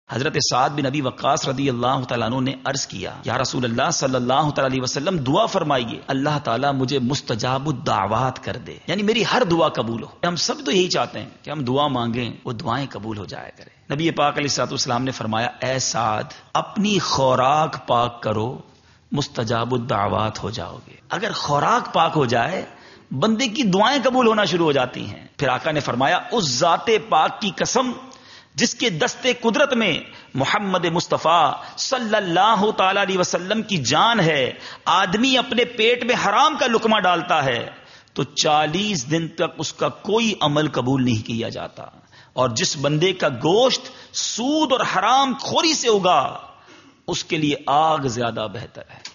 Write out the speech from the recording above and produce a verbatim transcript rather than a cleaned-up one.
हजरत साद बिन अबी वक्कास रदी अल्लाह तआला अन्हु ने अर्ज किया, या रसूल अल्लाह सल्लल्लाहु अलैहि वसल्लम दुआ फरमाइए, अल्लाह ताला मुझे मुस्तजाबुद दावात कर दे, यानी मेरी हर दुआ कबूल हो। हम सब तो यही चाहते हैं कि हम दुआ मांगें, वो दुआएं कबूल हो जाया करें। नबी पाक अलैहिस्सलाम ने फरमाया, ए साद, अपनी खुराक पाक करो, मुस्तजाबुद दावात हो जाओगे। अगर खुराक पाक हो जाए, बंदे की दुआएं कबूल होना शुरू हो जाती हैं। फिर आका ने फरमाया, उस जाते पाक की कसम जिसके दस्ते कुदरत में मोहम्मद मुस्तफ़ा सल्लल्लाहु ताला अलैहि वसल्लम की जान है, आदमी अपने पेट में हराम का लुकमा डालता है तो चालीस दिन तक उसका कोई अमल कबूल नहीं किया जाता, और जिस बंदे का गोश्त सूद और हराम खोरी से उगा उसके लिए आग ज्यादा बेहतर है।